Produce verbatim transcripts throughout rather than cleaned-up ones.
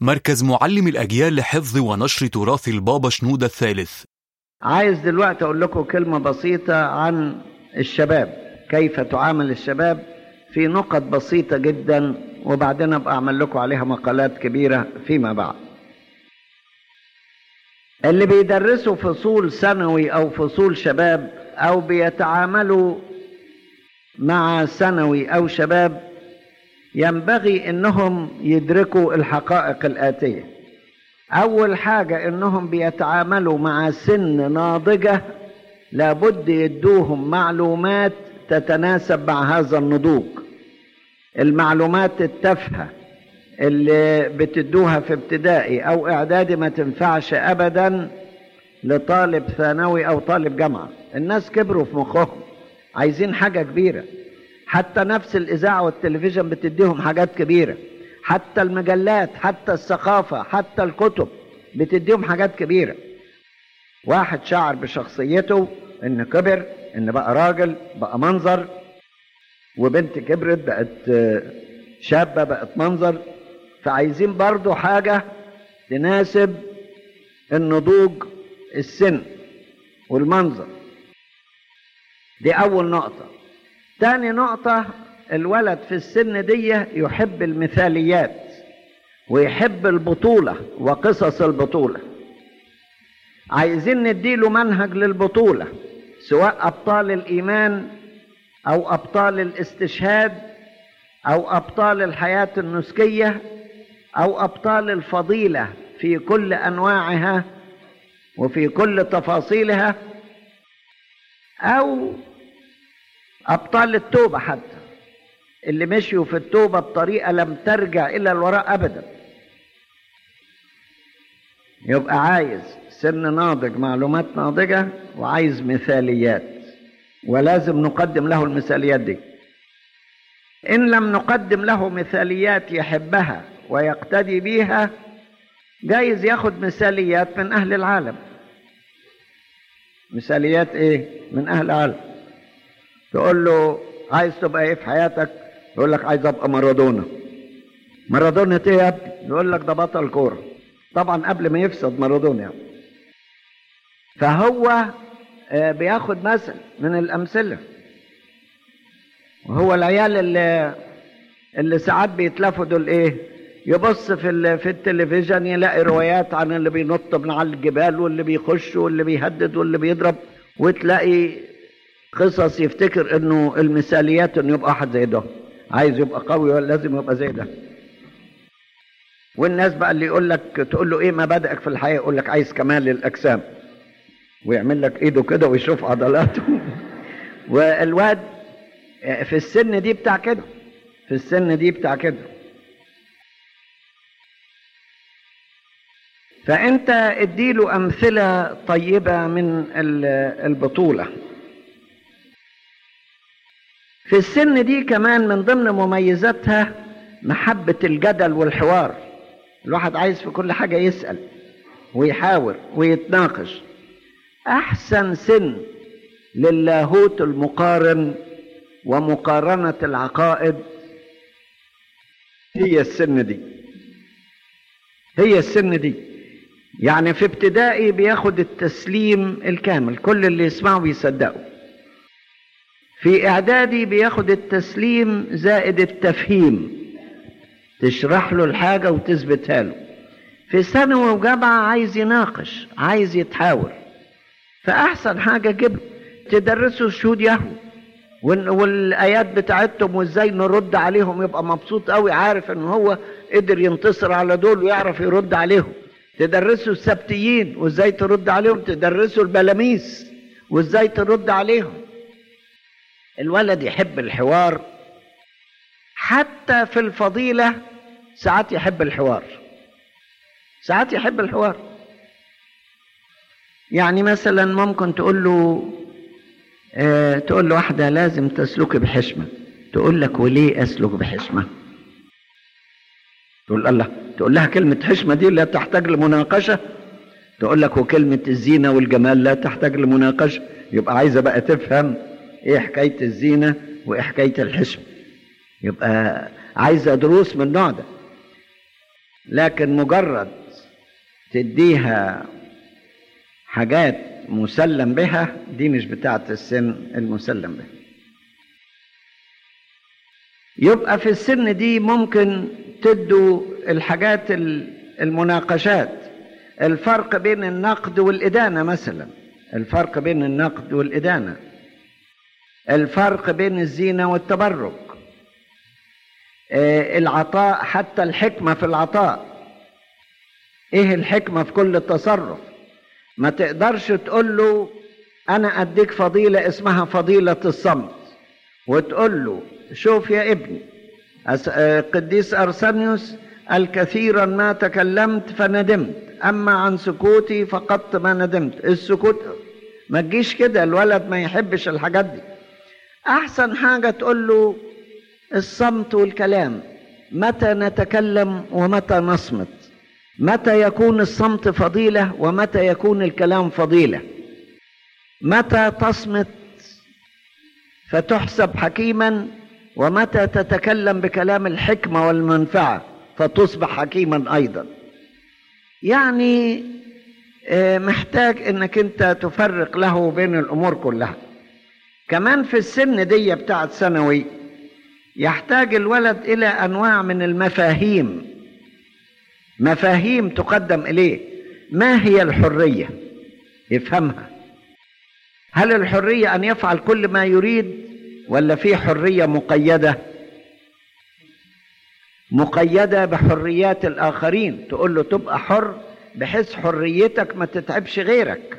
مركز معلم الأجيال لحفظ ونشر تراث البابا شنودة الثالث. عايز دلوقتي أقول لكم كلمة بسيطة عن الشباب، كيف تعامل الشباب في نقط بسيطة جدا، وبعدين أبقى أعمل لكم عليها مقالات كبيرة فيما بعد. اللي بيدرسوا فصول ثانوي أو فصول شباب أو بيتعاملوا مع ثانوي أو شباب ينبغي إنهم يدركوا الحقائق الآتية. أول حاجة إنهم بيتعاملوا مع سن ناضجة، لابد يدوهم معلومات تتناسب مع هذا النضوج. المعلومات التافهة اللي بتدوها في ابتدائي أو إعدادي ما تنفعش أبدا لطالب ثانوي أو طالب جامعة. الناس كبروا في مخهم، عايزين حاجة كبيرة. حتى نفس الإذاعة والتلفزيون بتديهم حاجات كبيرة، حتى المجلات، حتى الثقافة، حتى الكتب بتديهم حاجات كبيرة. واحد شعر بشخصيته إن كبر، إن بقى راجل، بقى منظر، وبنت كبرت بقت شابة بقت منظر، فعايزين برضو حاجة تناسب النضوج السن والمنظر. دي أول نقطة. تاني نقطة، الولد في السن دي يحب المثاليات ويحب البطولة وقصص البطولة. عايزين نديله منهج للبطولة، سواء أبطال الإيمان أو أبطال الاستشهاد أو أبطال الحياة النسكية أو أبطال الفضيلة في كل أنواعها وفي كل تفاصيلها، أو أبطال التوبة حتى اللي مشيوا في التوبة بطريقة لم ترجع إلى الوراء أبدا. يبقى عايز سن ناضج، معلومات ناضجة، وعايز مثاليات، ولازم نقدم له المثاليات دي. إن لم نقدم له مثاليات يحبها ويقتدي بيها، جايز ياخد مثاليات من أهل العالم. مثاليات إيه؟ من أهل العالم. تقول له عايز تبقى إيه في حياتك؟ يقول لك عايز أبقى مارادونا. مارادونا إيه يا ابني؟ يقول لك ده بطل كورة. طبعا قبل ما يفسد مارادونا يعني. فهو بياخد مثل من الأمثلة. وهو العيال اللي اللي ساعات بيتلفوا دول ايه؟ يبص في في التلفزيون يلاقي روايات عن اللي بينط من على الجبال واللي بيخش واللي بيهدد واللي بيضرب، وتلاقي قصص يفتكر انه المثاليات انه يبقى واحد زي ده، عايز يبقى قوي ولا لازم يبقى زي ده. والناس بقى اللي يقول لك، تقول له ايه مبادئك في الحياه؟ يقول لك عايز كمال الاجسام، ويعمل لك ايده كده ويشوف عضلاته. والواد في السن دي بتاع كده، في السن دي بتاع كده. فانت اديله امثله طيبه من البطوله. في السن دي كمان من ضمن مميزاتها محبه الجدل والحوار. الواحد عايز في كل حاجه يسال ويحاور ويتناقش. احسن سن للاهوت المقارن ومقارنة العقائد هي السن دي، هي السن دي. يعني في ابتدائي بياخد التسليم الكامل، كل اللي يسمعه بيصدقه. في اعدادي بياخد التسليم زائد التفهيم، تشرح له الحاجة وتثبتها له. في ثانوي وجامعة عايز يناقش، عايز يتحاور. فأحسن حاجة جيب تدرسوا الشهود يهوه والآيات بتاعتهم وإزاي نرد عليهم، يبقى مبسوط قوي، عارف إن هو قدر ينتصر على دول ويعرف يرد عليهم. تدرسوا السبتيين وإزاي ترد عليهم، تدرسوا البلاميس وإزاي ترد عليهم. الولد يحب الحوار، حتى في الفضيلة ساعات يحب الحوار، ساعات يحب الحوار. يعني مثلا ممكن تقول له اه تقول له واحدة لازم تسلك بحشمة، تقول لك وليه أسلك بحشمة؟ تقول الله، تقول لها كلمة حشمة دي لا تحتاج لمناقشة، تقول لك وكلمة الزينة والجمال لا تحتاج لمناقشة. يبقى عايزة بقى تفهم ايه حكاية الزينة وايه حكاية الحشمة، يبقى عايزة دروس من النوع ده. لكن مجرد تديها حاجات مسلم بها دي مش بتاعة السن المسلم بها. يبقى في السن دي ممكن تدوا الحاجات المناقشات، الفرق بين النقد والإدانة مثلا، الفرق بين النقد والإدانة، الفرق بين الزينة والتبرك، العطاء، حتى الحكمة في العطاء. ايه الحكمة في كل تصرف؟ ما تقدرش تقول له انا اديك فضيلة اسمها فضيلة الصمت، وتقول له شوف يا ابني قديس أرسنيوس قال كثيرا ما تكلمت فندمت، اما عن سكوتي فقط ما ندمت. السكوت ما تجيش كده، الولد ما يحبش الحاجات دي. احسن حاجة تقول له الصمت والكلام، متى نتكلم ومتى نصمت، متى يكون الصمت فضيلة ومتى يكون الكلام فضيلة، متى تصمت فتحسب حكيما ومتى تتكلم بكلام الحكمة والمنفعة فتصبح حكيما أيضا. يعني محتاج انك انت تفرق له بين الامور كلها. كمان في السن دي بتاعت ثانوي يحتاج الولد الى انواع من المفاهيم، مفاهيم تقدم اليه. ما هي الحرية؟ يفهمها. هل الحرية ان يفعل كل ما يريد، ولا في حرية مقيدة مقيدة بحريات الاخرين؟ تقول له تبقى حر بحيث حريتك ما تتعبش غيرك.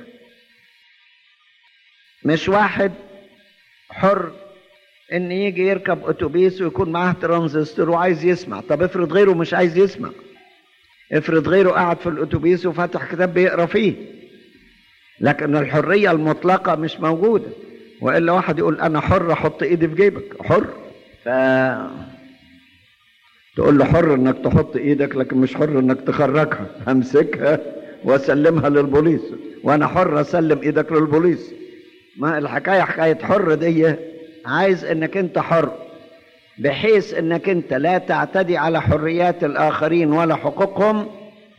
مش واحد حر ان يجي يركب اتوبيس ويكون معاه ترانزستور وعايز يسمع. طب افرض غيره مش عايز يسمع، افرض غيره قاعد في الاتوبيس وفتح كتاب بيقرا فيه. لكن الحرية المطلقة مش موجودة، والا واحد يقول انا حر احط ايدي في جيبك، حر. ف تقول له حر انك تحط ايدك لكن مش حر انك تخرجها، امسكها واسلمها للبوليس، وانا حر اسلم ايدك للبوليس. ما الحكاية حكاية حر دي، عايز انك انت حر بحيث انك انت لا تعتدي على حريات الاخرين ولا حقوقهم،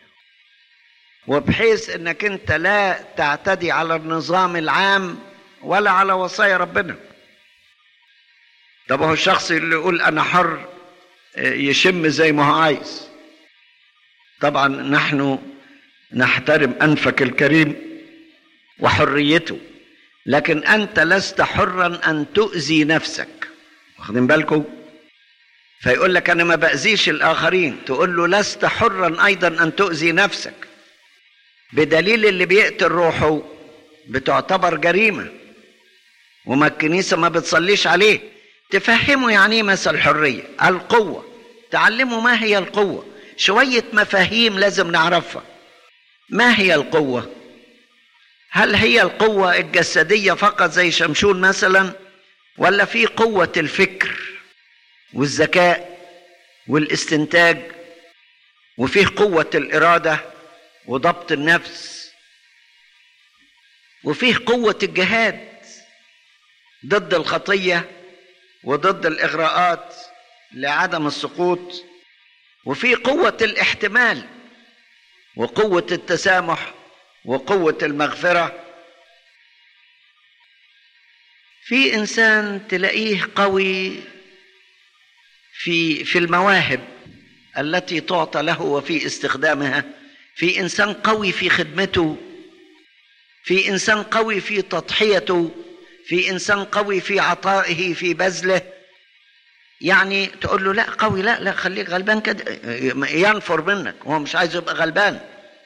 وبحيث انك انت لا تعتدي على النظام العام ولا على وصايا ربنا. طب هو الشخص اللي يقول انا حر يشم زي ما هو عايز. طبعا نحن نحترم انفك الكريم وحريته، لكن انت لست حرا ان تؤذي نفسك. واخدين بالكم؟ فيقول لك انا ما باذيش الاخرين، تقول له لست حرا ايضا ان تؤذي نفسك، بدليل اللي بيقتل روحه بتعتبر جريمه وما الكنيسه ما بتصليش عليه. تفهموا يعني ايه مثل الحريه، القوه، تعلموا ما هي القوه، شويه مفاهيم لازم نعرفها. ما هي القوه؟ هل هي القوه الجسديه فقط زي شمشون مثلا، ولا في قوه الفكر والذكاء والاستنتاج، وفيه قوه الاراده وضبط النفس، وفيه قوه الجهاد ضد الخطيه وضد الإغراءات لعدم السقوط، وفي قوة الاحتمال وقوة التسامح وقوة المغفرة. في إنسان تلاقيه قوي في في المواهب التي تعطى له وفي استخدامها، في إنسان قوي في خدمته، في إنسان قوي في تضحيته، في إنسان قوي في عطائه في بذله. يعني تقول له لا قوي، لا لا خليك غلبان كده، ينفر منك، هو مش عايز يبقى غلبان.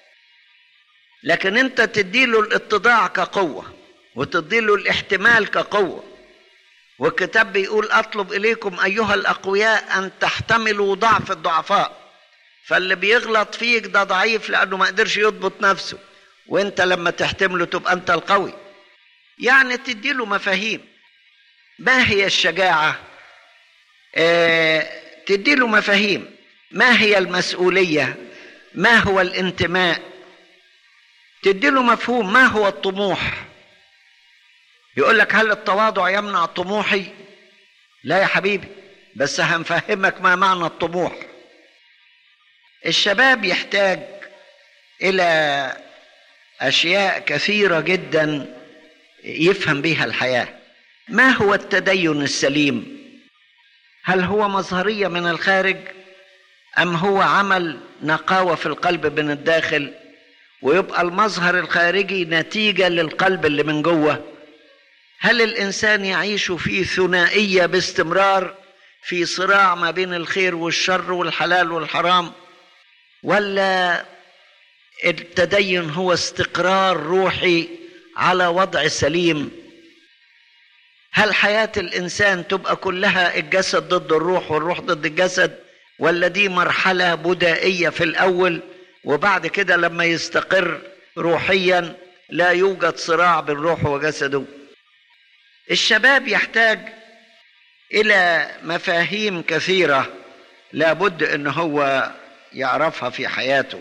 لكن انت تديله الاتضاع كقوة وتديله الاحتمال كقوة. والكتاب بيقول اطلب اليكم ايها الاقوياء ان تحتملوا ضعف الضعفاء. فاللي بيغلط فيك ده ضعيف لانه ما قدرش يضبط نفسه، وانت لما تحتمله تبقى انت القوي. يعني تديله مفاهيم. ما هي الشجاعة؟ اه تديله مفاهيم. ما هي المسؤولية؟ ما هو الانتماء؟ تديله مفهوم. ما هو الطموح؟ يقول لك هل التواضع يمنع طموحي؟ لا يا حبيبي، بس هنفهمك ما معنى الطموح. الشباب يحتاج إلى أشياء كثيرة جدا يفهم بها الحياة. ما هو التدين السليم؟ هل هو مظهرية من الخارج أم هو عمل نقاوة في القلب من الداخل، ويبقى المظهر الخارجي نتيجة للقلب اللي من جوه؟ هل الإنسان يعيش في ثنائية باستمرار، في صراع ما بين الخير والشر والحلال والحرام، ولا التدين هو استقرار روحي على وضع سليم؟ هل حياة الإنسان تبقى كلها الجسد ضد الروح والروح ضد الجسد، ولا دي مرحلة بدائية في الأول وبعد كده لما يستقر روحيا لا يوجد صراع بين روحه وجسده؟ الشباب يحتاج إلى مفاهيم كثيرة لابد أن هو يعرفها في حياته.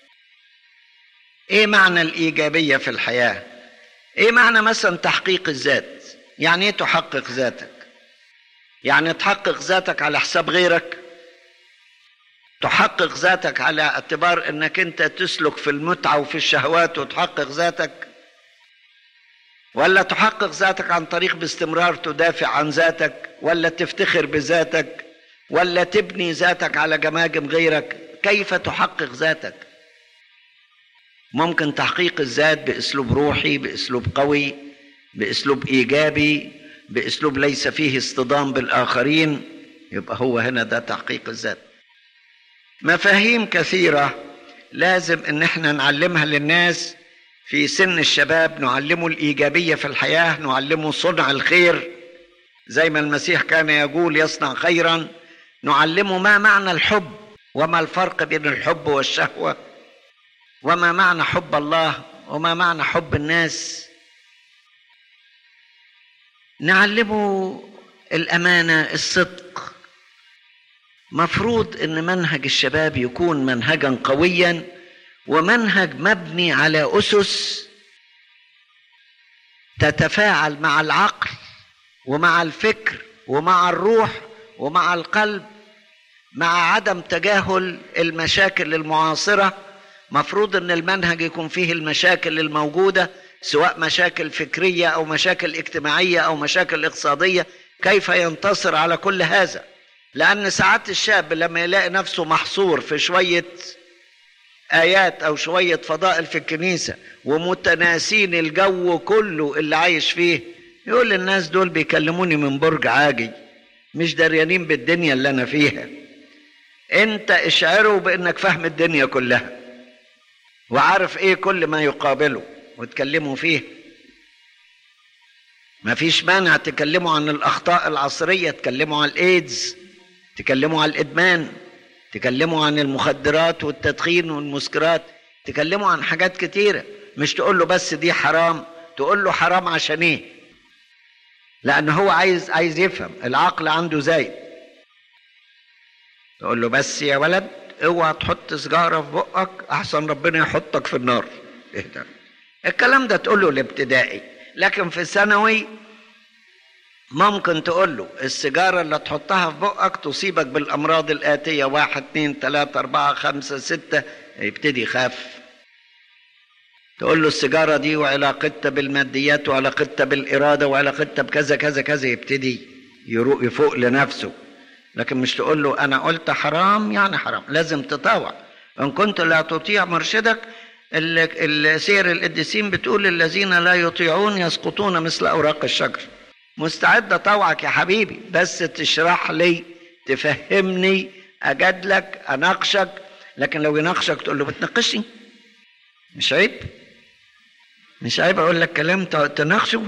إيه معنى الإيجابية في الحياة؟ إيه معنى مثلا تحقيق الذات؟ يعني إيه تحقق ذاتك؟ يعني تحقق ذاتك على حساب غيرك؟ تحقق ذاتك على اعتبار أنك أنت تسلك في المتعة وفي الشهوات وتحقق ذاتك؟ ولا تحقق ذاتك عن طريق باستمرار تدافع عن ذاتك، ولا تفتخر بذاتك، ولا تبني ذاتك على جماجم غيرك؟ كيف تحقق ذاتك؟ ممكن تحقيق الذات بأسلوب روحي، بأسلوب قوي، بأسلوب إيجابي، بأسلوب ليس فيه اصطدام بالآخرين، يبقى هو هنا ده تحقيق الذات. مفاهيم كثيرة لازم ان احنا نعلمها للناس في سن الشباب، نعلمه الإيجابية في الحياة، نعلمه صنع الخير زي ما المسيح كان يقول يصنع خيرا، نعلمه ما معنى الحب وما الفرق بين الحب والشهوة، وما معنى حب الله وما معنى حب الناس. نعلمه الأمانة، الصدق. مفروض ان منهج الشباب يكون منهجا قويا ومنهج مبني على أسس تتفاعل مع العقل ومع الفكر ومع الروح ومع القلب، مع عدم تجاهل المشاكل المعاصرة. مفروض ان المنهج يكون فيه المشاكل الموجودة، سواء مشاكل فكرية او مشاكل اجتماعية او مشاكل اقتصادية، كيف ينتصر على كل هذا. لأن ساعات الشاب لما يلاقي نفسه محصور في شوية آيات أو شوية فضائل في الكنيسة ومتناسين الجو كله اللي عايش فيه، يقول الناس دول بيكلموني من برج عاجي، مش دريانين بالدنيا اللي أنا فيها. أنت اشعره بأنك فاهم الدنيا كلها وعارف إيه كل ما يقابله وتكلموا فيه. ما فيش مانع تكلموا عن الأخطاء العصرية، تكلموا عن الإيدز، تكلموا عن الإدمان، تكلموا عن المخدرات والتدخين والمسكرات، تكلموا عن حاجات كتيرة. مش تقول له بس دي حرام، تقول له حرام عشان ايه؟ لأن هو عايز عايز يفهم، العقل عنده زايد. تقول له بس يا ولد اوعى تحط سجارة في بقك أحسن ربنا يحطك في النار. ايه ده؟ الكلام ده تقول له الابتدائي. لكن في الثانوي ممكن تقول له السيجارة اللي تحطها في بقك تصيبك بالأمراض الآتية، واحد اتنين تلاتة أربعة خمسة ستة، يبتدي يخاف. تقول له السيجارة دي وعلاقتها بالماديات وعلاقتها بالإرادة وعلاقتها بكذا كذا كذا، يبتدي يروق يفوق لنفسه. لكن مش تقول له أنا قلت حرام يعني حرام، لازم تطاوع. إن كنت لا تطيع مرشدك، السير القديسين بتقول الذين لا يطيعون يسقطون مثل أوراق الشجر. مستعد اطوعك يا حبيبي، بس تشرح لي، تفهمني، اجادلك، اناقشك. لكن لو يناقشك تقول له بتناقشني، مش عيب؟ مش عيب اقول لك كلام تناقشه؟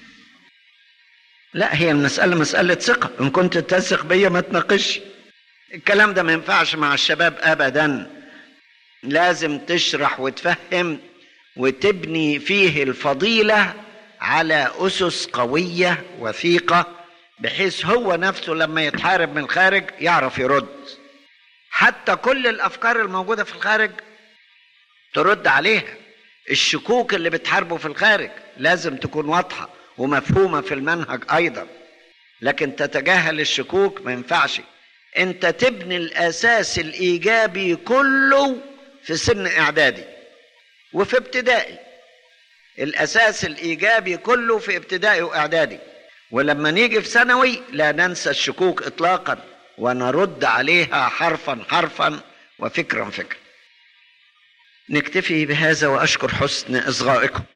لا، هي المسألة مسألة ثقة. ان كنت تثق بيا ما تناقش. الكلام ده ما ينفعش مع الشباب ابدا. لازم تشرح وتفهم وتبني فيه الفضيلة على أسس قوية وثيقة، بحيث هو نفسه لما يتحارب من الخارج يعرف يرد. حتى كل الأفكار الموجودة في الخارج ترد عليها. الشكوك اللي بتحاربه في الخارج لازم تكون واضحة ومفهومة في المنهج أيضا. لكن تتجاهل الشكوك ما ينفعش. انت تبني الاساس الايجابي كله في سن اعدادي وفي ابتدائي. الاساس الايجابي كله في ابتدائي واعدادي، ولما نيجي في ثانوي لا ننسى الشكوك اطلاقا ونرد عليها حرفا حرفا وفكرا فكرا. نكتفي بهذا واشكر حسن اصغائكم.